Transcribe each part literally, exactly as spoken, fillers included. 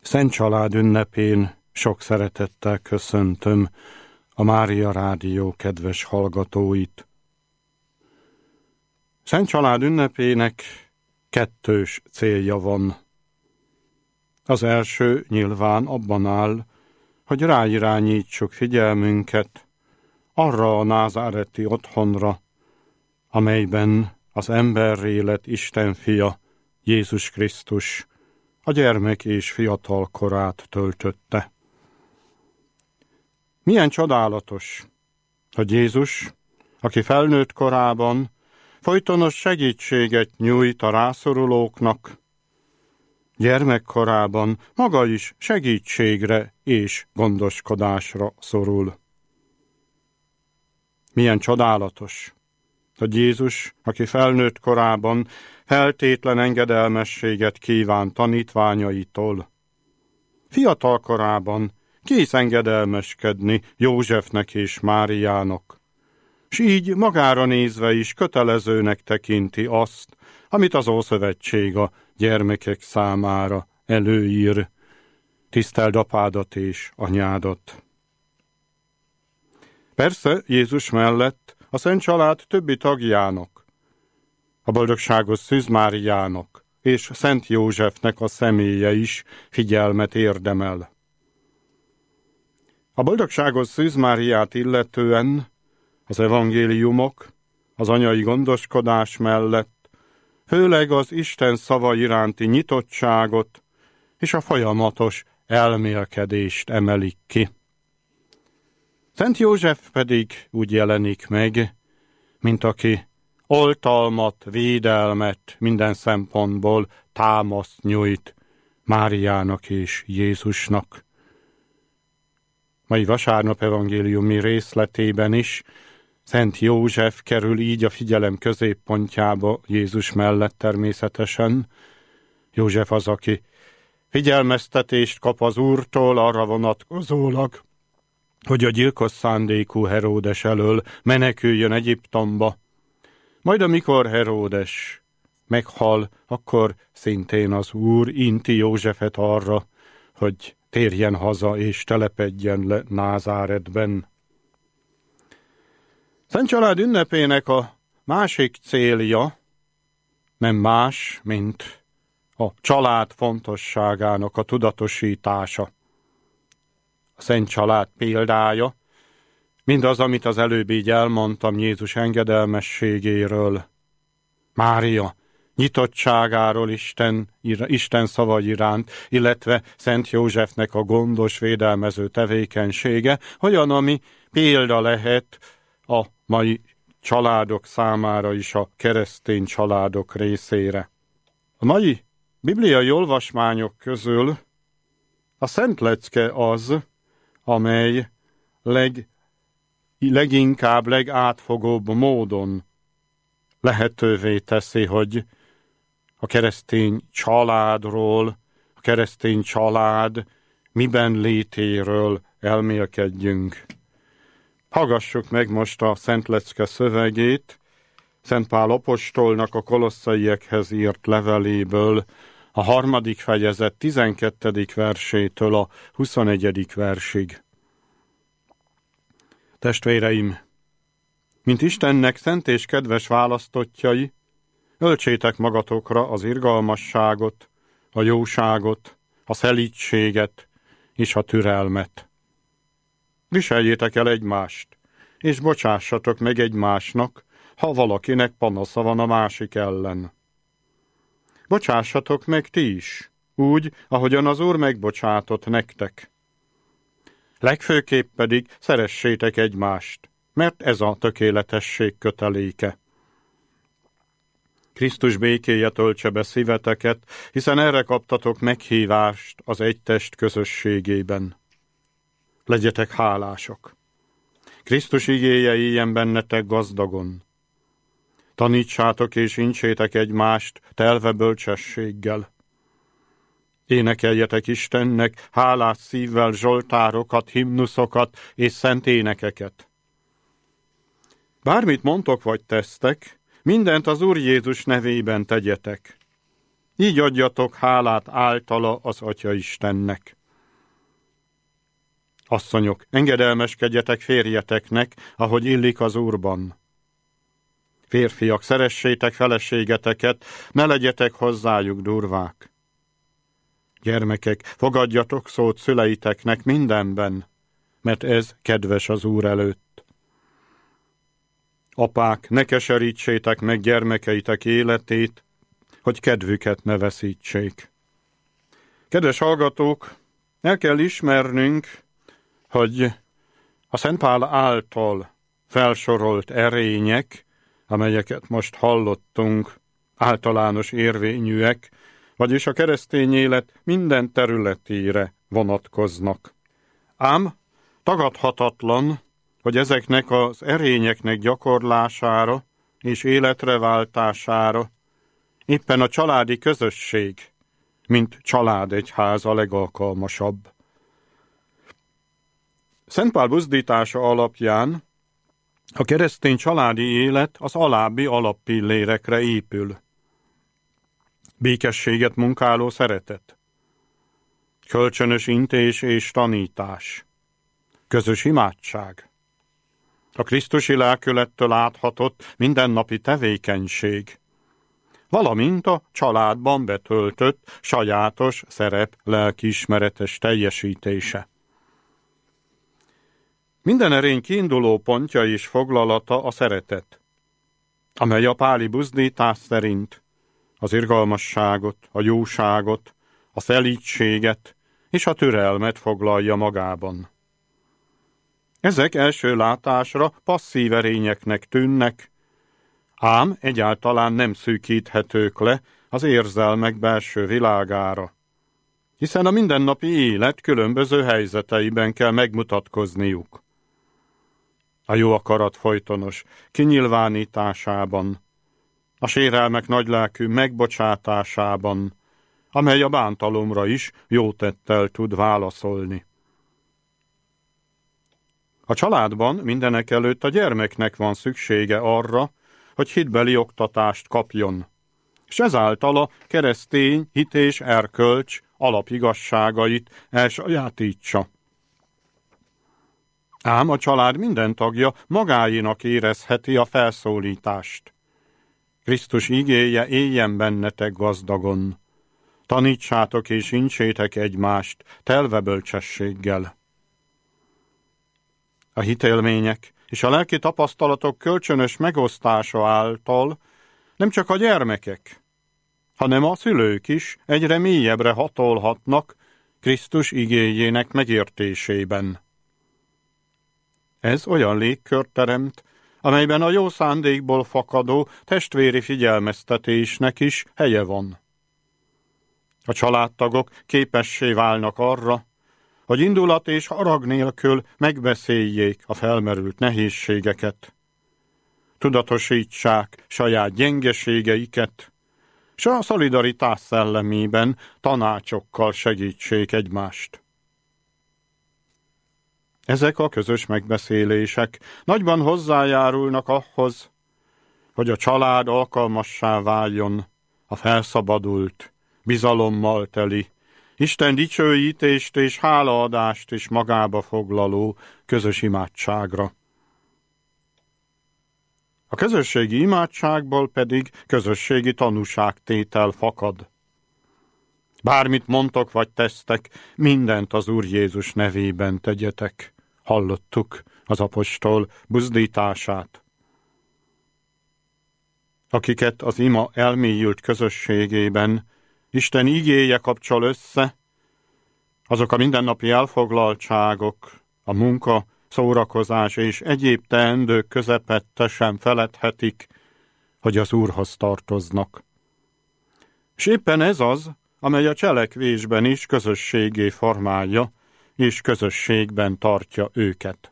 Szent Család ünnepén sok szeretettel köszöntöm a Mária Rádió kedves hallgatóit. Szent Család ünnepének kettős célja van. Az első nyilván abban áll, hogy ráirányítsuk figyelmünket arra a názáreti otthonra, amelyben az emberré lett Isten fia, Jézus Krisztus, a gyermek és fiatal korát töltötte. Milyen csodálatos, hogy Jézus, aki felnőtt korában folytonos segítséget nyújt a rászorulóknak, gyermekkorában maga is segítségre és gondoskodásra szorul. Milyen csodálatos, hogy Jézus, aki felnőtt korában feltétlen engedelmességet kíván tanítványaitól, fiatal korában kész engedelmeskedni Józsefnek és Máriának, s így magára nézve is kötelezőnek tekinti azt, amit az Ószövetség a gyermekek számára előír: tiszteld apádat és anyádat. Persze Jézus mellett a Szent Család többi tagjának, a boldogságos Szűz Máriának és Szent Józsefnek a személye is figyelmet érdemel. A boldogságos Szűz Máriát illetően az evangéliumok az anyai gondoskodás mellett főleg az Isten szava iránti nyitottságot és a folyamatos elmélkedést emelik ki. Szent József pedig úgy jelenik meg, mint aki oltalmat, védelmet, minden szempontból támaszt nyújt Máriának és Jézusnak. Mai vasárnap evangéliumi részletében is Szent József kerül így a figyelem középpontjába Jézus mellett természetesen. József az, aki figyelmeztetést kap az Úrtól arra vonatkozólag, hogy a gyilkos szándékú Heródes elől meneküljön Egyiptomba. Majd amikor Heródes meghal, akkor szintén az Úr inti Józsefet arra, hogy térjen haza és telepedjen le Názáretben. Szent Család ünnepének a másik célja nem más, mint a család fontosságának a tudatosítása. A Szent Család példája, mindaz, amit az előbb így elmondtam Jézus engedelmességéről, Mária nyitottságáról Isten, Isten szava iránt, illetve Szent Józsefnek a gondos, védelmező tevékenysége, olyan, ami példa lehet a mai családok számára is, a keresztény családok részére. A mai bibliai olvasmányok közül a Szent Lecke az, amely leg, leginkább, legátfogóbb módon lehetővé teszi, hogy a keresztény családról, a keresztény család miben létéről elmélkedjünk. Hallgassuk meg most a Szent Lecke szövegét, Szent Pál apostolnak a kolosszaiekhez írt leveléből, a harmadik fejezet tizenkettedik versétől a huszonegyedik versig. Testvéreim, mint Istennek szent és kedves választottjai, öltsétek magatokra az irgalmasságot, a jóságot, a szelídséget és a türelmet. Viseljétek el egymást, és bocsássatok meg egymásnak, ha valakinek panasza van a másik ellen. Bocsássatok meg ti is, úgy, ahogyan az Úr megbocsátott nektek. Legfőképp pedig szeressétek egymást, mert ez a tökéletesség köteléke. Krisztus békéje töltse be szíveteket, hiszen erre kaptatok meghívást az egy test közösségében. Legyetek hálások. Krisztus igéje éljen bennetek gazdagon. Tanítsátok és incsétek egymást telve bölcsességgel. Énekeljetek Istennek hálás szívvel zsoltárokat, himnuszokat és szent énekeket. Bármit mondtok vagy tesztek, mindent az Úr Jézus nevében tegyetek. így adjatok hálát általa az Atya Istennek. Asszonyok, engedelmeskedjetek férjeteknek, ahogy illik az Úrban. Férfiak, szeressétek feleségeteket, ne legyetek hozzájuk durvák. Gyermekek, fogadjatok szót szüleiteknek mindenben, mert ez kedves az Úr előtt. Apák, ne keserítsétek meg gyermekeitek életét, hogy kedvüket ne veszítsék. Kedves hallgatók, el kell ismernünk, hogy a Szent Pál által felsorolt erények, amelyeket most hallottunk, általános érvényűek, vagyis a keresztény élet minden területére vonatkoznak. Ám tagadhatatlan, hogy ezeknek az erényeknek gyakorlására és életre váltására éppen a családi közösség, mint családegyház a legalkalmasabb. Szent Pál buzdítása alapján a keresztény családi élet az alábbi alappillérekre épül. Békességet munkáló szeretet, kölcsönös intés és tanítás, közös imádság, a krisztusi lelkülettől áthatott mindennapi tevékenység, valamint a családban betöltött sajátos szerep lelkiismeretes teljesítése. Minden erény kiinduló pontja és foglalata a szeretet, amely a páli buzdítás szerint az irgalmasságot, a jóságot, a szelídséget és a türelmet foglalja magában. Ezek első látásra passzív erényeknek tűnnek, ám egyáltalán nem szűkíthetők le az érzelmek belső világára, hiszen a mindennapi élet különböző helyzeteiben kell megmutatkozniuk. A jó akarat folytonos kinyilvánításában, a sérelmek nagylelkű megbocsátásában, amely a bántalomra is jótettel tud válaszolni. A családban mindenekelőtt a gyermeknek van szüksége arra, hogy hitbeli oktatást kapjon, és ezáltal a keresztény hit és erkölcs alapigazságait elsajátítsa. Ám a család minden tagja magáénak érezheti a felszólítást. Krisztus igéje éljen bennetek gazdagon. Tanítsátok és incsétek egymást telve bölcsességgel. A hitélmények és a lelki tapasztalatok kölcsönös megosztása által nem csak a gyermekek, hanem a szülők is egyre mélyebbre hatolhatnak Krisztus igéjének megértésében. Ez olyan légkört teremt, amelyben a jó szándékból fakadó testvéri figyelmeztetésnek is helye van. A családtagok képessé válnak arra, hogy indulat és harag nélkül megbeszéljék a felmerült nehézségeket, tudatosítsák saját gyengeségeiket, s a szolidaritás szellemében tanácsokkal segítsék egymást. Ezek a közös megbeszélések nagyban hozzájárulnak ahhoz, hogy a család alkalmassá váljon a felszabadult, bizalommal teli, Isten dicsőítést és hálaadást is magába foglaló közös imádságra. A közösségi imádságból pedig közösségi tanúságtétel fakad. Bármit mondtok vagy tesztek, mindent az Úr Jézus nevében tegyetek. Hallottuk az apostol buzdítását. Akiket az ima elmélyült közösségében Isten igéje kapcsol össze, azok a mindennapi elfoglaltságok, a munka, szórakozás és egyéb teendők közepette sem feledhetik, hogy az Úrhoz tartoznak. És éppen ez az, amely a cselekvésben is közösségé formálja, és közösségben tartja őket.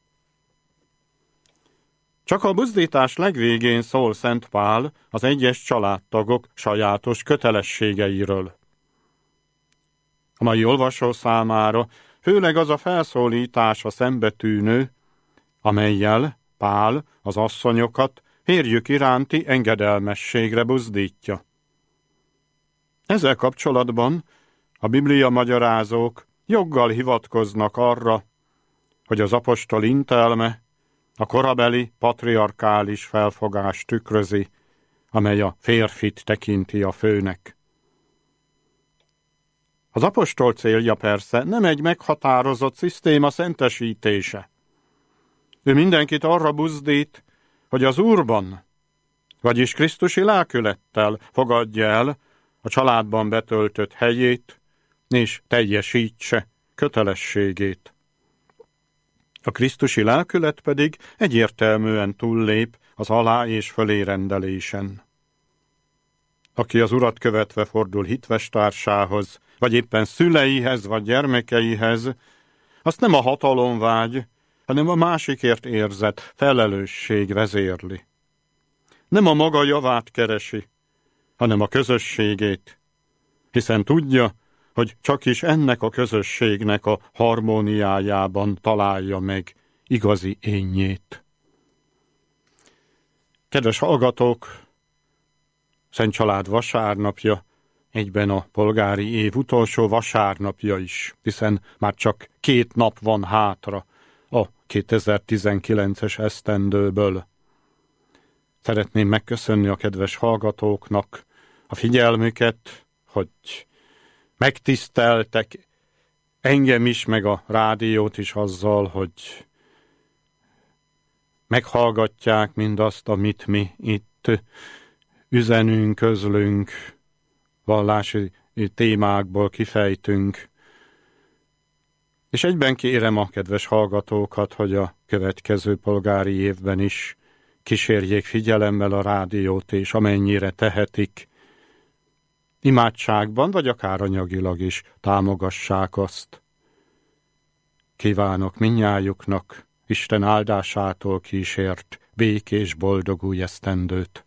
Csak a buzdítás legvégén szól Szent Pál az egyes családtagok sajátos kötelességeiről. A mai olvasó számára főleg az a felszólítás a szembetűnő, amellyel Pál az asszonyokat férjük iránti engedelmességre buzdítja. Ezzel kapcsolatban a Biblia magyarázók joggal hivatkoznak arra, hogy az apostol intelme a korabeli patriarkális felfogást tükrözi, amely a férfit tekinti a főnek. Az apostol célja persze nem egy meghatározott szisztéma szentesítése. Ő mindenkit arra buzdít, hogy az Úrban, vagyis Krisztusi lelkülettel fogadja el a családban betöltött helyét, és teljesítse kötelességét. A krisztusi lelkület pedig egyértelműen túllép az alá és fölé rendelésen. Aki az Urat követve fordul hitvestársához, vagy éppen szüleihez, vagy gyermekeihez, azt nem a hatalomvágy, hanem a másikért érzett felelősség vezérli. Nem a maga javát keresi, hanem a közösségét, hiszen tudja, hogy csak is ennek a közösségnek a harmóniájában találja meg igazi énjét. Kedves hallgatók, Szent Család vasárnapja egyben a polgári év utolsó vasárnapja is, hiszen már csak két nap van hátra a kétezer-tizenkilences esztendőből. Szeretném megköszönni a kedves hallgatóknak a figyelmüket, hogy megtiszteltek engem is, meg a rádiót is azzal, hogy meghallgatják mindazt, amit mi itt üzenünk, közlünk, vallási témákból kifejtünk. És egyben kérem a kedves hallgatókat, hogy a következő polgári évben is kísérjék figyelemmel a rádiót, és amennyire tehetik, imádságban, vagy akár anyagilag is támogassák azt. Kívánok mindnyájuknak Isten áldásától kísért békés, boldog új esztendőt.